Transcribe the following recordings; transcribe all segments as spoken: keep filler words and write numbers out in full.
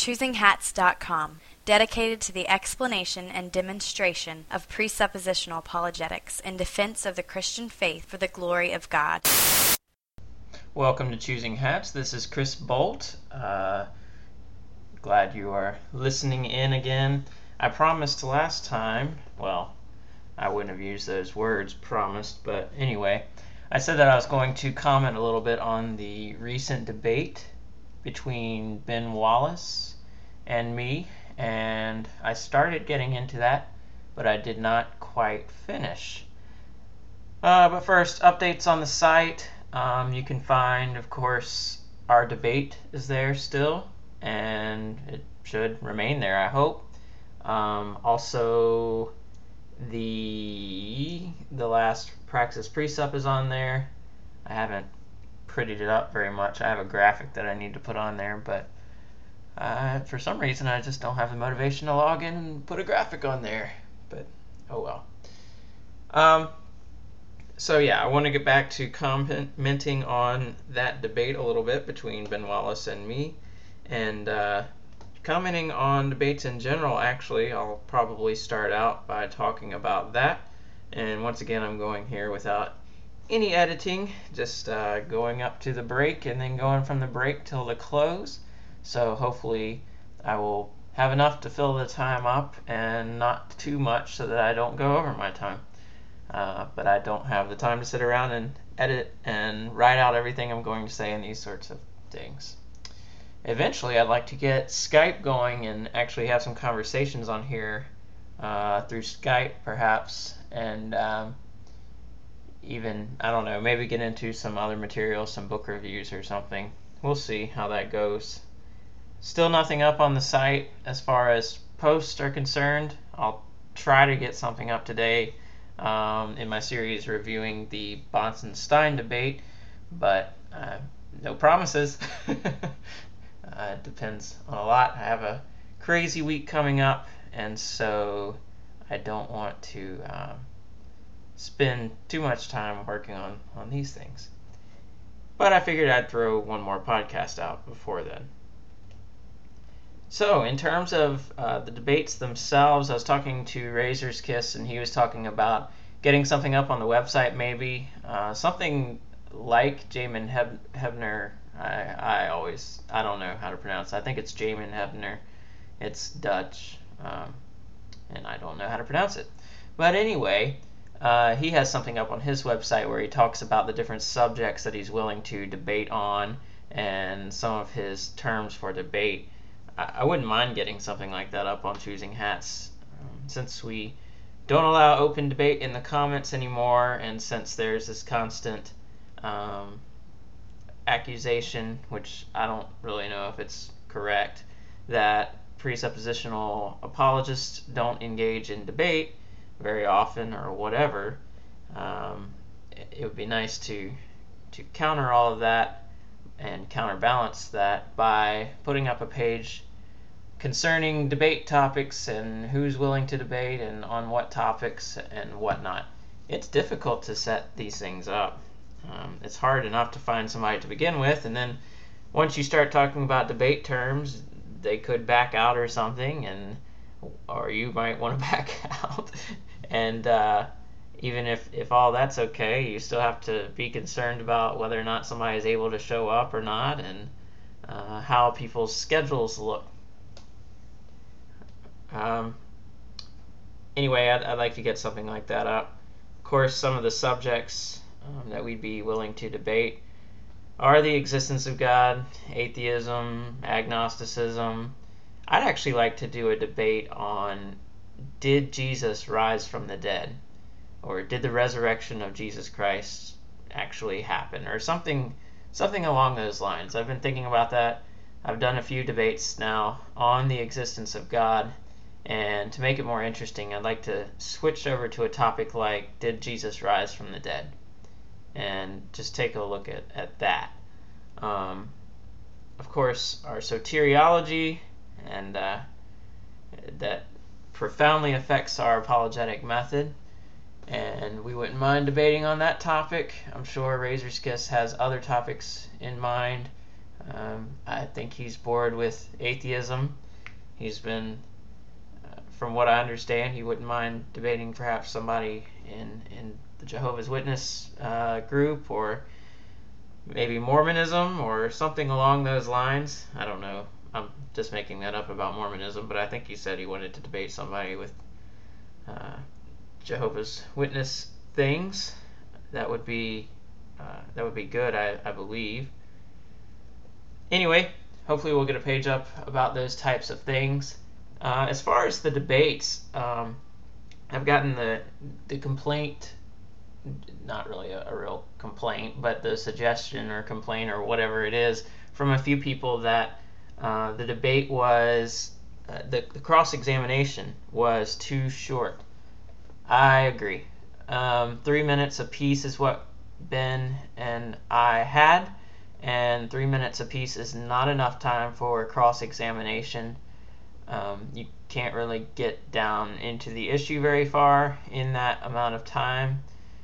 choosing hats dot com, dedicated to the explanation and demonstration of presuppositional apologetics in defense of the Christian faith for the glory of God. Welcome to Choosing Hats. This is Chris Bolt. Uh, glad you are listening in again. I promised last time, well, I wouldn't have used those words, promised, but anyway, I said that I was going to comment a little bit on the recent debate between Ben Wallace and me, and I started getting into that, but I did not quite finish. Uh, but first, updates on the site. Um, you can find, of course, our debate is there still, and it should remain there, I hope. Um, also, the the last Praxis Presup is on there. I haven't prettied it up very much. I have a graphic that I need to put on there, but uh, for some reason I just don't have the motivation to log in and put a graphic on there. But oh well. Um, so yeah, I want to get back to commenting on that debate a little bit between Ben Wallace and me, and uh, commenting on debates in general. Actually, I'll probably start out by talking about that. And once again, I'm going here without any editing, just uh, going up to the break and then going from the break till the close. So hopefully I will have enough to fill the time up and not too much so that I don't go over my time. Uh, but I don't have the time to sit around and edit and write out everything I'm going to say and these sorts of things. Eventually, I'd like to get Skype going and actually have some conversations on here uh, through Skype, perhaps, and um, even, I don't know, maybe get into some other material, some book reviews or something. We'll see how that goes. Still nothing up on the site as far as posts are concerned. I'll try to get something up today um, in my series reviewing the Bonson-Stein debate, but uh, no promises. Uh, it depends on a lot. I have a crazy week coming up, and so I don't want to um, spend too much time working on, on these things. But I figured I'd throw one more podcast out before then. So, in terms of uh, the debates themselves, I was talking to Razor's Kiss, and he was talking about getting something up on the website, maybe. Uh, something like Jamin Heb- Hebner. I, I always, I don't know how to pronounce it. I think it's Jamin Hebner. It's Dutch, um, and I don't know how to pronounce it. But anyway, uh, he has something up on his website where he talks about the different subjects that he's willing to debate on and some of his terms for debate. I, I wouldn't mind getting something like that up on Choosing Hats. Um, since we don't allow open debate in the comments anymore, and since there's this constant um, accusation, which I don't really know if it's correct, that presuppositional apologists don't engage in debate very often or whatever, um, it would be nice to to counter all of that and counterbalance that by putting up a page concerning debate topics and who's willing to debate and on what topics and whatnot. It's difficult to set these things up. Um, it's hard enough to find somebody to begin with, and then once you start talking about debate terms, they could back out or something, and or you might want to back out. And uh, even if, if all that's okay, you still have to be concerned about whether or not somebody is able to show up or not, and uh, how people's schedules look. Um, anyway, I'd, I'd like to get something like that up. Of course, some of the subjects Um, that we'd be willing to debate are the existence of God, atheism, agnosticism. I'd actually like to do a debate on, did Jesus rise from the dead? Or did the resurrection of Jesus Christ actually happen? Or something something along those lines. I've been thinking about that. I've done a few debates now on the existence of God, and to make it more interesting, I'd like to switch over to a topic like, did Jesus rise from the dead? And just take a look at, at that. Um, of course, our soteriology, and uh, that profoundly affects our apologetic method, and we wouldn't mind debating on that topic. I'm sure Razor's Kiss has other topics in mind Um, I think he's bored with atheism. He's been, uh, from what I understand, he wouldn't mind debating perhaps somebody in, in the Jehovah's Witness uh, group, or maybe Mormonism or something along those lines. I don't know. I'm just making that up about Mormonism, but I think he said he wanted to debate somebody with uh, Jehovah's Witness things. That would be uh, that would be good, I, I believe. Anyway, hopefully we'll get a page up about those types of things. Uh, as far as the debates, um, I've gotten the the complaint, not really a, a real complaint, but the suggestion or complaint or whatever it is from a few people that uh, the debate was, uh, the, the cross-examination was too short. I agree. Um, three minutes apiece is what Ben and I had, and three minutes apiece is not enough time for cross-examination. Um, you can't really get down into the issue very far in that amount of time.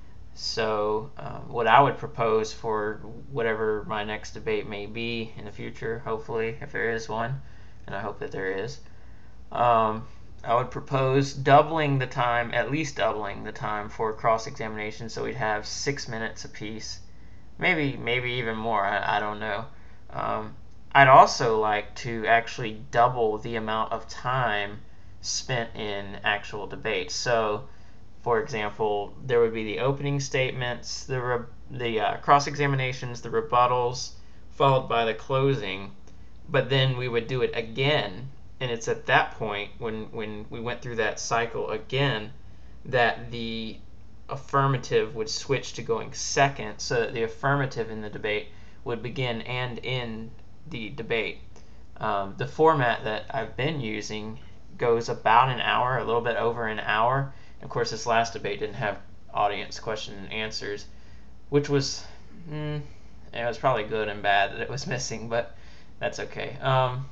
So um, what I would propose for whatever my next debate may be in the future, hopefully, if there is one, and I hope that there is, um, I would propose doubling the time, at least doubling the time for cross-examination, so we'd have six minutes apiece. Maybe, maybe even more, I, I don't know. Um, I'd also like to actually double the amount of time spent in actual debates. So, for example, there would be the opening statements, the re- the uh, cross-examinations, the rebuttals, followed by the closing. But then we would do it again, and it's at that point, when, when we went through that cycle again, that the affirmative would switch to going second, so that the affirmative in the debate would begin and end the debate. Um, the format that I've been using goes about an hour, a little bit over an hour. Of course, this last debate didn't have audience question and answers, which was, mm, it was probably good and bad that it was missing, but that's okay. Um,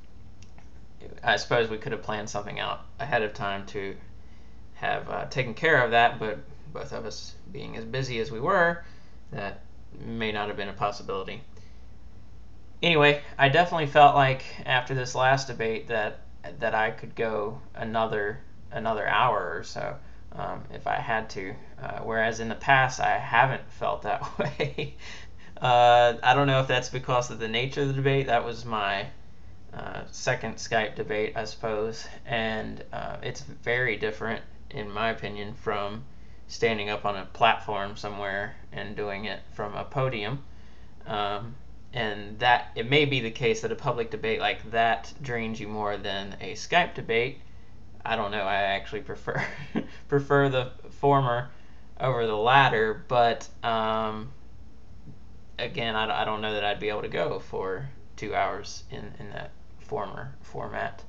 I suppose we could have planned something out ahead of time to have uh, taken care of that, but both of us being as busy as we were, that may not have been a possibility. Anyway, I definitely felt like after this last debate that that I could go another another hour or so um, if I had to, uh, whereas in the past I haven't felt that way. uh, I don't know if that's because of the nature of the debate. That was my uh, second Skype debate, I suppose, and uh, it's very different, in my opinion, from standing up on a platform somewhere and doing it from a podium. Um, and that it may be the case that a public debate like that drains you more than a Skype debate. I don't know. I actually prefer prefer the former over the latter, but um, again, I, I don't know that I'd be able to go for two hours in, in that former format.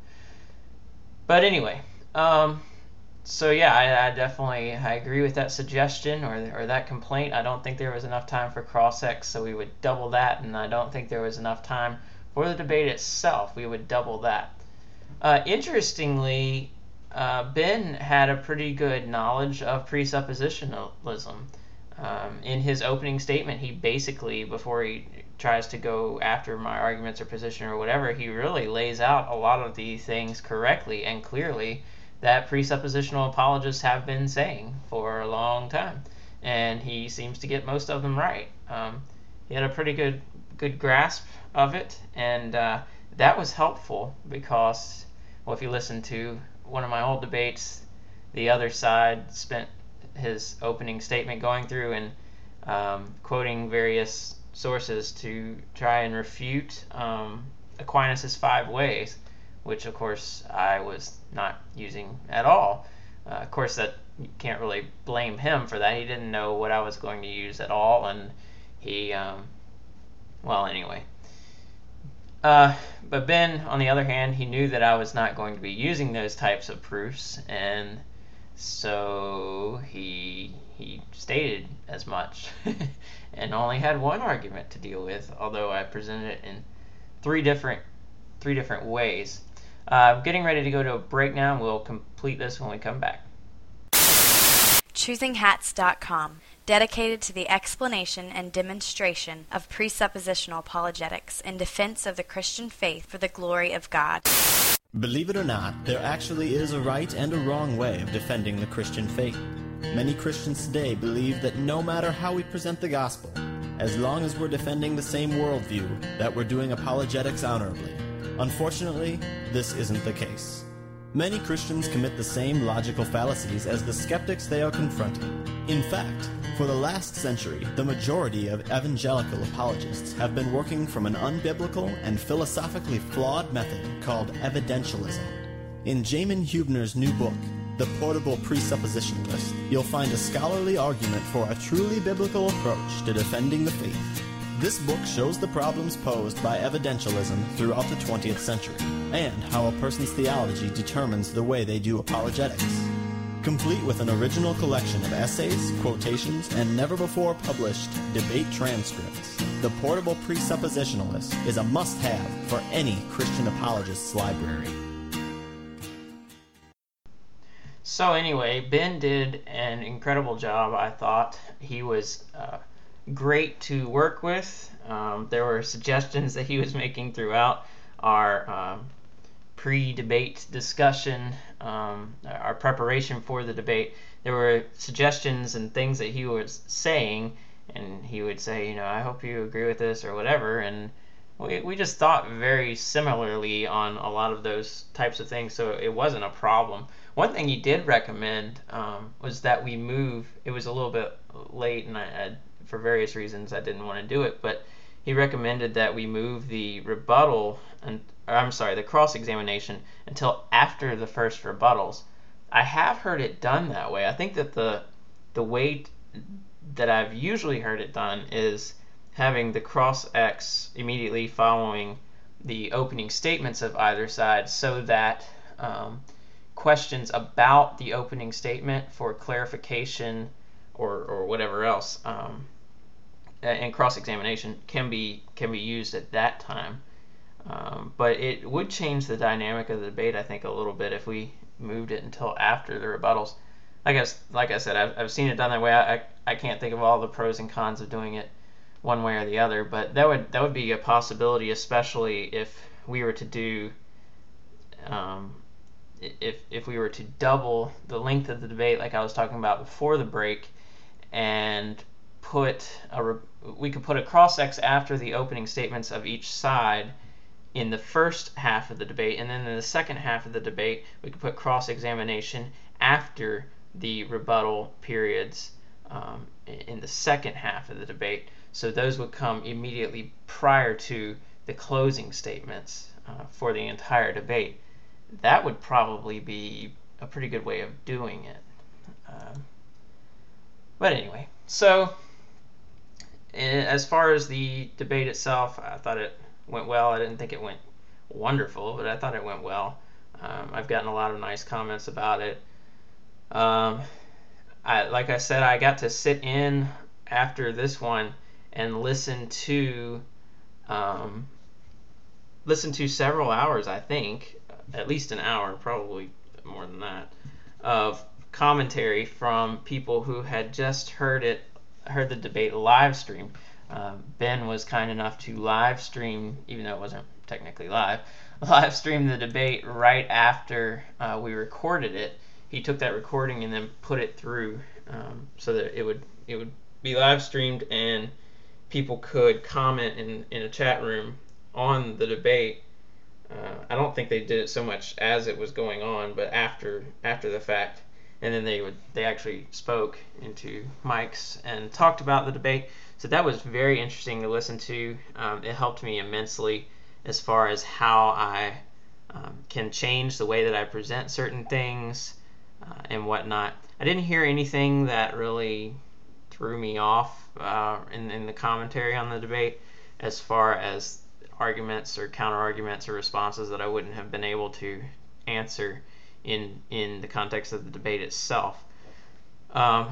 But anyway, um, so yeah, I, I definitely I agree with that suggestion or or that complaint. I don't think there was enough time for cross-ex, so we would double that, and I don't think there was enough time for the debate itself. We would double that. Uh, interestingly, uh, Ben had a pretty good knowledge of presuppositionalism. Um, in his opening statement, he basically, before he tries to go after my arguments or position or whatever, he really lays out a lot of the things correctly and clearly that presuppositional apologists have been saying for a long time, and he seems to get most of them right. Um, he had a pretty good good grasp of it, and uh, that was helpful because, well, if you listen to one of my old debates, the other side spent his opening statement going through and um, quoting various sources to try and refute um, Aquinas' five ways, which of course I was not using at all. Uh, of course, that you can't really blame him for that. He didn't know what I was going to use at all, and he, um, well, anyway. Uh, but Ben, on the other hand, he knew that I was not going to be using those types of proofs, and so he he stated as much and only had one argument to deal with, although I presented it in three different three different ways. Uh, I'm getting ready to go to a break now, and we'll complete this when we come back. choosing hats dot com. dedicated to the explanation and demonstration of presuppositional apologetics in defense of the Christian faith for the glory of God. Believe it or not, there actually is a right and a wrong way of defending the Christian faith. Many Christians today believe that no matter how we present the gospel, as long as we're defending the same worldview, that we're doing apologetics honorably. Unfortunately, this isn't the case. Many Christians commit the same logical fallacies as the skeptics they are confronting. In fact, for the last century, the majority of evangelical apologists have been working from an unbiblical and philosophically flawed method called evidentialism. In Jamin Hubner's new book, The Portable Presuppositionalist, you'll find a scholarly argument for a truly biblical approach to defending the faith. This book shows the problems posed by evidentialism throughout the twentieth century, and how a person's theology determines the way they do apologetics. Complete with an original collection of essays, quotations, and never-before-published debate transcripts, The Portable Presuppositionalist is a must-have for any Christian apologist's library. So anyway, Ben did an incredible job, I thought. He was uh, great to work with. Um, there were suggestions that he was making throughout our um, pre-debate discussion, um, our preparation for the debate. There were suggestions and things that he was saying, and he would say, you know, I hope you agree with this or whatever, and we, we just thought very similarly on a lot of those types of things, so it wasn't a problem. One thing he did recommend um, was that we move. It was a little bit late, and I, I, for various reasons I didn't want to do it, but he recommended that we move the rebuttal, and or I'm sorry, the cross-examination until after the first rebuttals. I have heard it done that way. I think that the the way that I've usually heard it done is having the cross-ex immediately following the opening statements of either side, so that um, questions about the opening statement for clarification or, or whatever else um, and cross-examination can be can be used at that time. Um, but it would change the dynamic of the debate, I think, a little bit if we moved it until after the rebuttals. I guess, like I said, I've, I've seen it done that way. I, I I can't think of all the pros and cons of doing it one way or the other, but that would that would be a possibility, especially if we were to do um, if if we were to double the length of the debate, like I was talking about before the break, and put a re- we could put a cross-ex after the opening statements of each side in the first half of the debate, and then in the second half of the debate we could put cross-examination after the rebuttal periods um, in the second half of the debate. So those would come immediately prior to the closing statements uh, for the entire debate. That would probably be a pretty good way of doing it. Um, but anyway, so as far as the debate itself, I thought it went well. I didn't think it went wonderful, but I thought it went well. Um, I've gotten a lot of nice comments about it. Um, I, like I said, I got to sit in after this one and listen to um, listen to several hours, I think, at least an hour, probably more than that, of commentary from people who had just heard it, heard the debate live stream. Um, Ben was kind enough to live stream, even though it wasn't technically live, live stream the debate right after uh, we recorded it. He took that recording and then put it through um, so that it would it would be live streamed and people could comment in, in a chat room on the debate. Uh, I don't think they did it so much as it was going on, but after after the fact. And then they would they actually spoke into mics and talked about the debate. So that was very interesting to listen to. Um, it helped me immensely as far as how I um, can change the way that I present certain things uh, and whatnot. I didn't hear anything that really threw me off uh, in, in the commentary on the debate as far as arguments or counter-arguments or responses that I wouldn't have been able to answer in in the context of the debate itself. Um,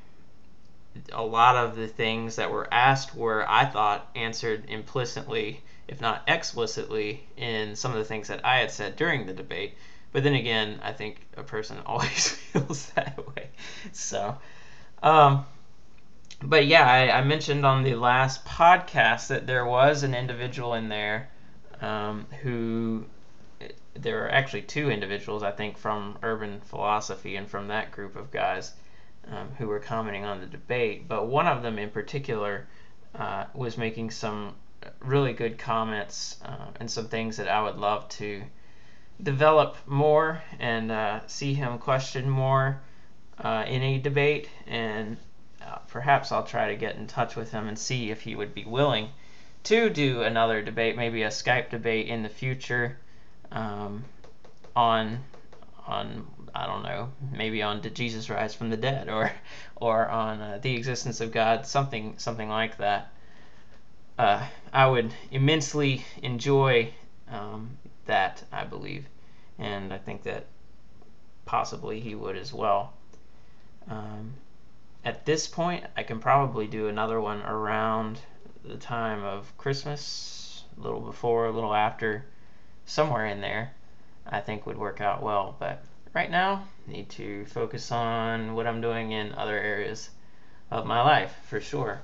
a lot of the things that were asked were, I thought, answered implicitly, if not explicitly, in some of the things that I had said during the debate. But then again, I think a person always feels that way. So, um, but yeah, I, I mentioned on the last podcast that there was an individual in there um, who, there are actually two individuals, I think, from Urban Philosophy and from that group of guys um, who were commenting on the debate. But one of them in particular uh, was making some really good comments uh, and some things that I would love to develop more and uh, see him question more uh, in a debate. And uh, perhaps I'll try to get in touch with him and see if he would be willing to do another debate, maybe a Skype debate in the future um, on on I don't know, maybe on Did Jesus Rise from the Dead, or or on uh, the existence of God, something something like that. Uh, I would immensely enjoy um, that, I believe, and I think that possibly he would as well. Um, at this point, I can probably do another one around the time of Christmas, a little before, a little after, somewhere in there, I think would work out well. But right now, I need to focus on what I'm doing in other areas of my life, for sure.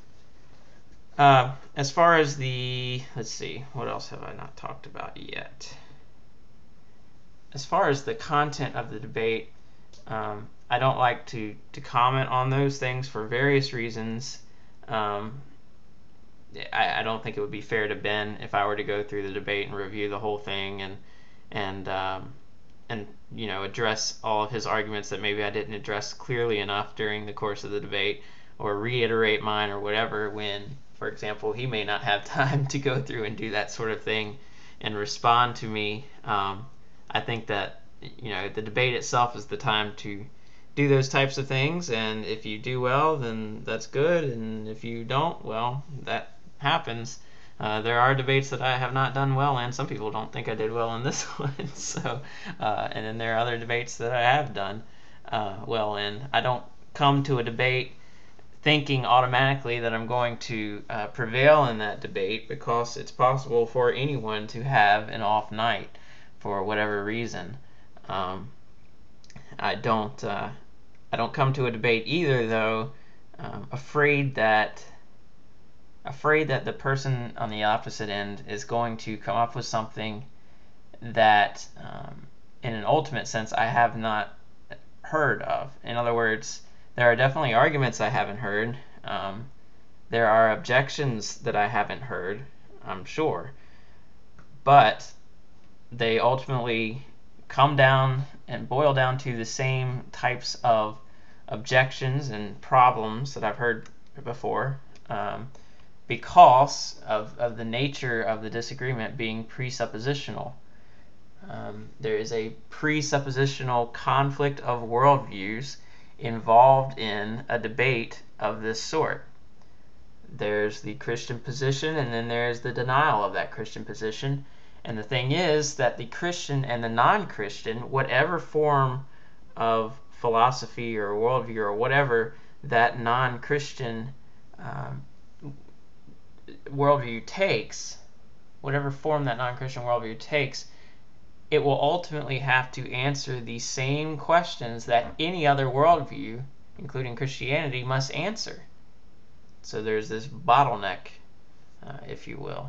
Uh, as far as the, let's see, what else have I not talked about yet? As far as the content of the debate, um, I don't like to, to comment on those things for various reasons. Um, I, I don't think it would be fair to Ben if I were to go through the debate and review the whole thing and and um, and you know address all of his arguments that maybe I didn't address clearly enough during the course of the debate, or reiterate mine or whatever, when, for example, he may not have time to go through and do that sort of thing and respond to me. Um, I think that you know the debate itself is the time to do those types of things, and if you do well, then that's good, and if you don't, well, that happens. Uh, there are debates that I have not done well in. Some people don't think I did well in this one. So, uh, and then there are other debates that I have done uh, well in. I don't come to a debate thinking automatically that I'm going to uh, prevail in that debate, because it's possible for anyone to have an off night for whatever reason. Um, I don't. Uh, I don't come to a debate either, though, um, afraid that. afraid that the person on the opposite end is going to come up with something that, um, in an ultimate sense, I have not heard of. In other words, there are definitely arguments I haven't heard. Um, there are objections that I haven't heard, I'm sure. But they ultimately come down and boil down to the same types of objections and problems that I've heard before. Um, because of, of the nature of the disagreement being presuppositional. Um, there is a presuppositional conflict of worldviews involved in a debate of this sort. There's the Christian position, and then there's the denial of that Christian position. And the thing is that the Christian and the non-Christian, whatever form of philosophy or worldview or whatever that non-Christian um, worldview takes, whatever form that non-Christian worldview takes, it will ultimately have to answer the same questions that any other worldview, including Christianity, must answer. So there's this bottleneck, uh, if you will.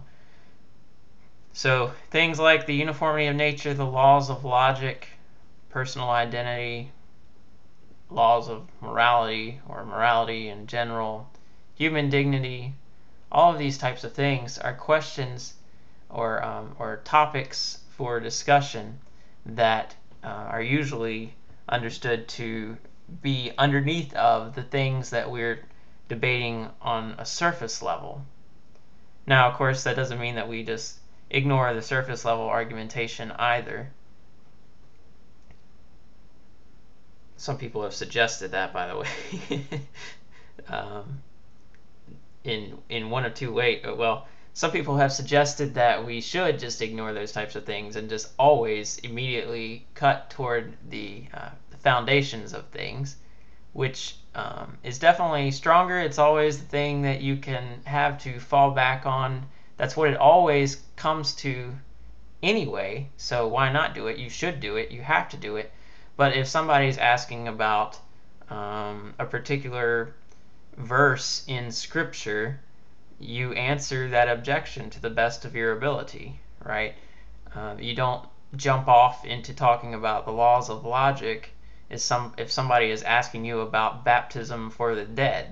So things like the uniformity of nature, the laws of logic, personal identity, laws of morality or morality in general, human dignity, all of these types of things are questions or um, or topics for discussion that uh, are usually understood to be underneath of the things that we're debating on a surface level. Now, of course, that doesn't mean that we just ignore the surface level argumentation either. Some people have suggested that, by the way. um, in in one of two ways. Well, some people have suggested that we should just ignore those types of things and just always immediately cut toward the, uh, the foundations of things, which um, is definitely stronger. It's always the thing that you can have to fall back on. That's what it always comes to anyway, so why not do it? You should do it. You have to do it. But if somebody's asking about um, a particular verse in Scripture, you answer that objection to the best of your ability, right? Uh, you don't jump off into talking about the laws of logic if, some, if somebody is asking you about baptism for the dead.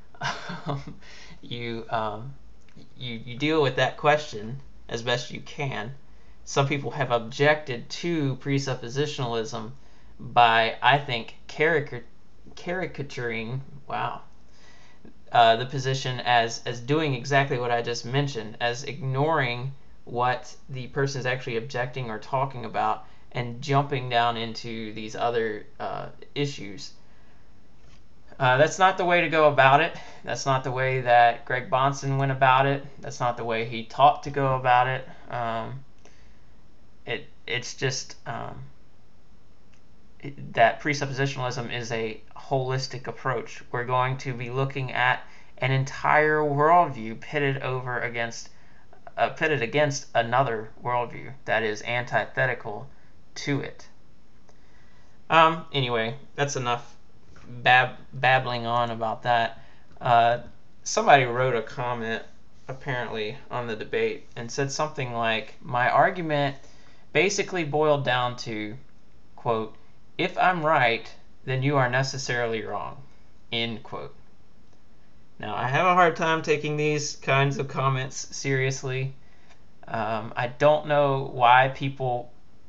you, um, you, you deal with that question as best you can. Some people have objected to presuppositionalism by, I think, caricature, caricaturing, wow, uh, the position as, as doing exactly what I just mentioned, as ignoring what the person is actually objecting or talking about and jumping down into these other uh, issues. Uh, that's not the way to go about it. That's not the way that Greg Bahnsen went about it. That's not the way he taught to go about it. Um, it it's just um, it, that presuppositionalism is a holistic approach. We're going to be looking at an entire worldview pitted over against uh, pitted against another worldview that is antithetical to it. Um, anyway, that's enough bab- babbling on about that. Uh, somebody wrote a comment apparently on the debate and said something like, my argument basically boiled down to, quote, if I'm right, then you are necessarily wrong, end quote. Now, I have a hard time taking these kinds of comments seriously. Um, I don't know why people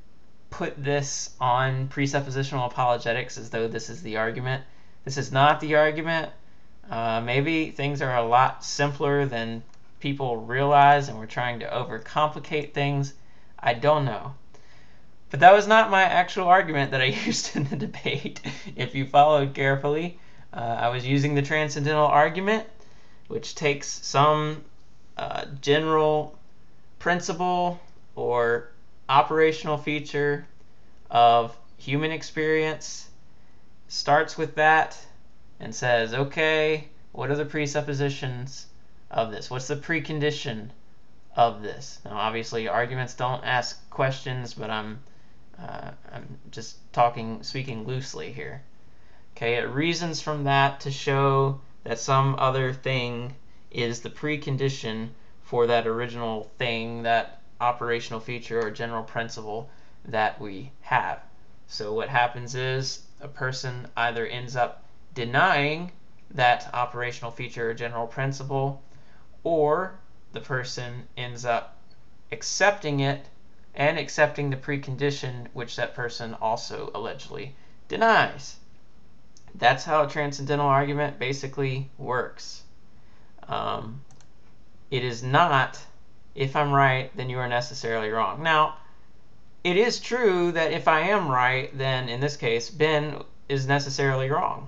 put this on presuppositional apologetics as though this is the argument. This is not the argument. Uh, maybe things are a lot simpler than people realize and we're trying to overcomplicate things. I don't know. But that was not my actual argument that I used in the debate. If you followed carefully, uh, I was using the transcendental argument, which takes some uh, general principle or operational feature of human experience, starts with that, and says, okay, what are the presuppositions of this? What's the precondition of this? Now, obviously, arguments don't ask questions, but I'm uh, I'm just talking, speaking loosely here. Okay, it reasons from that to show that some other thing is the precondition for that original thing, that operational feature or general principle that we have. So what happens is a person either ends up denying that operational feature or general principle, or the person ends up accepting it and accepting the precondition which that person also allegedly denies. That's how a transcendental argument basically works. Um, it is not, if I'm right, then you are necessarily wrong. Now, it is true that if I am right, then in this case, Ben is necessarily wrong.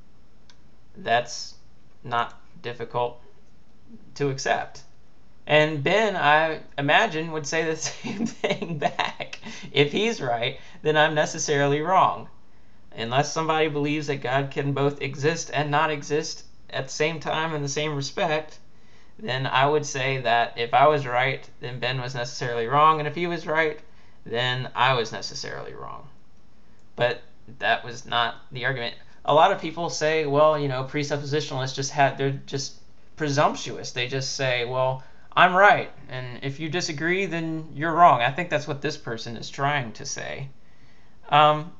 That's not difficult to accept. And Ben, I imagine, would say the same thing back. If he's right, then I'm necessarily wrong. Unless somebody believes that God can both exist and not exist at the same time in the same respect, then I would say that if I was right, then Ben was necessarily wrong, and if he was right, then I was necessarily wrong. But that was not the argument. A lot of people say, well, you know, presuppositionalists just had, they're just presumptuous. They just say, well, I'm right, and if you disagree, then you're wrong. I think that's what this person is trying to say. Um,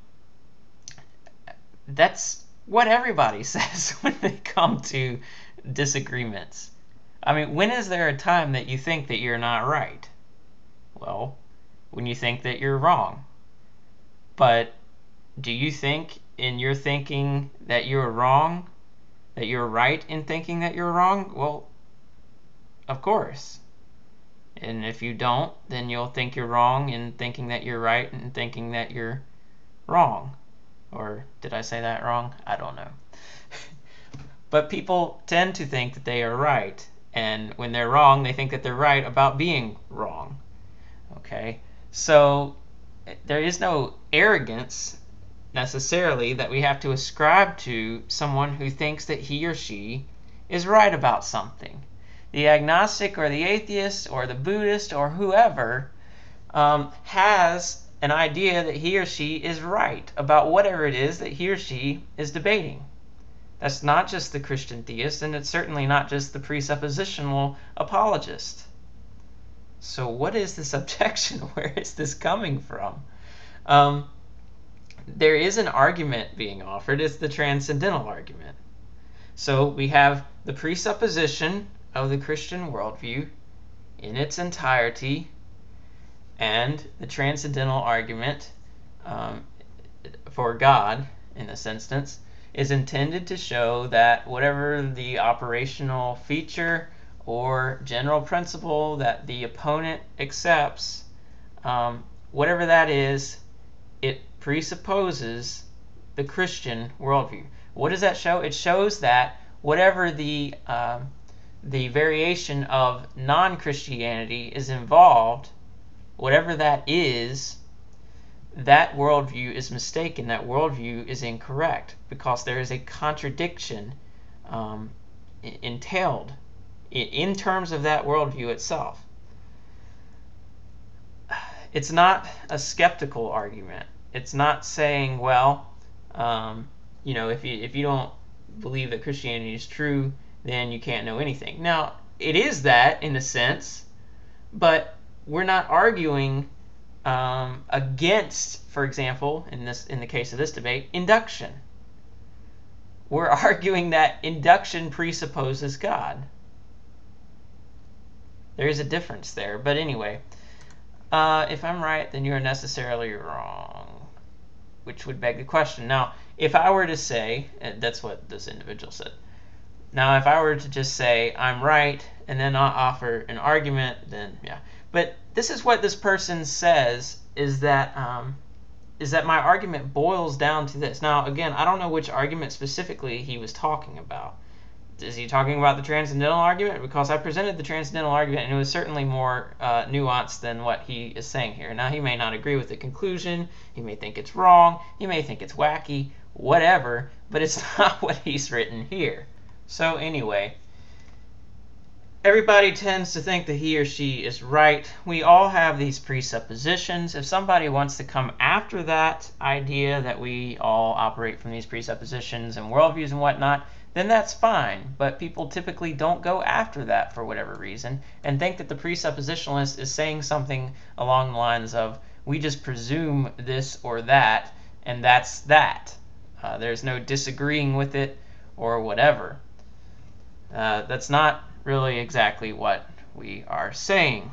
that's what everybody says when they come to disagreements. I mean, when is there a time that you think that you're not right? Well, when you think that you're wrong. But do you think in your thinking that you're wrong, that you're right in thinking that you're wrong? Well, of course. And if you don't, then you'll think you're wrong in thinking that you're right and thinking that you're wrong. Or did I say that wrong? I don't know. But people tend to think that they are right. And when they're wrong, they think that they're right about being wrong. Okay? So there is no arrogance necessarily that we have to ascribe to someone who thinks that he or she is right about something. The agnostic or the atheist or the Buddhist or whoever um, has an idea that he or she is right about whatever it is that he or she is debating. That's not just the Christian theist, and it's certainly not just the presuppositional apologist. So what is this objection? Where is this coming from? Um, there is an argument being offered. It's the transcendental argument. So we have the presupposition of the Christian worldview in its entirety, and the transcendental argument um, for God, in this instance, is intended to show that whatever the operational feature or general principle that the opponent accepts, um, whatever that is, it presupposes the Christian worldview. What does that show? It shows that whatever the um, the variation of non-Christianity is involved, whatever that is, that worldview is mistaken. That worldview is incorrect because there is a contradiction um, entailed in, in terms of that worldview itself. It's not a skeptical argument. It's not saying, well, um, you know, if you if you don't believe that Christianity is true, then you can't know anything. Now, it is that in a sense, but we're not arguing um, against, for example, in this in the case of this debate, induction. We're arguing that induction presupposes God. There is a difference there, but anyway, uh, if I'm right, then you're necessarily wrong, which would beg the question. Now, if I were to say, and that's what this individual said, now if I were to just say I'm right and then not offer an argument, then yeah. But this is what this person says, is that um, is that my argument boils down to this. Now, again, I don't know which argument specifically he was talking about. Is he talking about the transcendental argument? Because I presented the transcendental argument, and it was certainly more uh, nuanced than what he is saying here. Now, he may not agree with the conclusion. He may think it's wrong. He may think it's wacky, whatever, but it's not what he's written here. So anyway, everybody tends to think that he or she is right. We all have these presuppositions. If somebody wants to come after that idea that we all operate from these presuppositions and worldviews and whatnot, then that's fine. But people typically don't go after that for whatever reason and think that the presuppositionalist is saying something along the lines of, we just presume this or that, and that's that. Uh, there's no disagreeing with it or whatever. Uh, that's not really exactly what we are saying.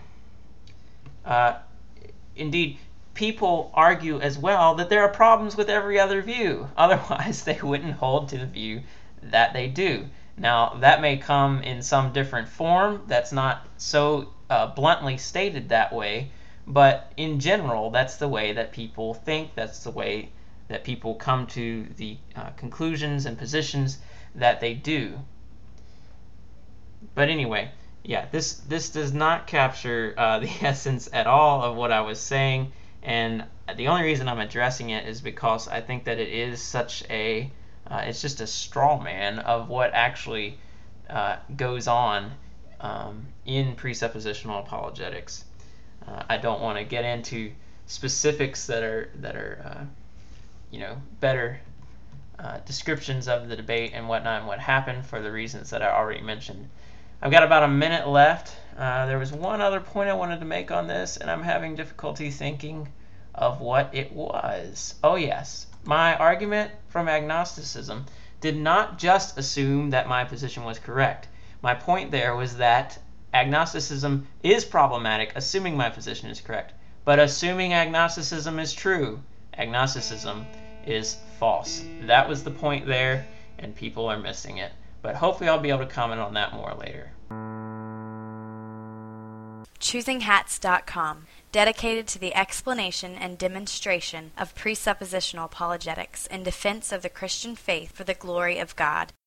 Uh, indeed, people argue as well that there are problems with every other view. Otherwise, they wouldn't hold to the view that they do. Now, that may come in some different form. That's not so uh, bluntly stated that way, but in general, that's the way that people think. That's the way that people come to the uh, conclusions and positions that they do. But anyway, yeah, this this does not capture uh, the essence at all of what I was saying, and the only reason I'm addressing it is because I think that it is such a uh, it's just a straw man of what actually uh, goes on um, in presuppositional apologetics. Uh, I don't want to get into specifics that are that are uh, you know better uh, descriptions of the debate and whatnot and what happened for the reasons that I already mentioned. I've got about a minute left. Uh, there was one other point I wanted to make on this, and I'm having difficulty thinking of what it was. Oh yes, my argument from agnosticism did not just assume that my position was correct. My point there was that agnosticism is problematic, assuming my position is correct. But assuming agnosticism is true, agnosticism is false. That was the point there, and people are missing it. But hopefully I'll be able to comment on that more later. choosing hats dot com, dedicated to the explanation and demonstration of presuppositional apologetics in defense of the Christian faith for the glory of God.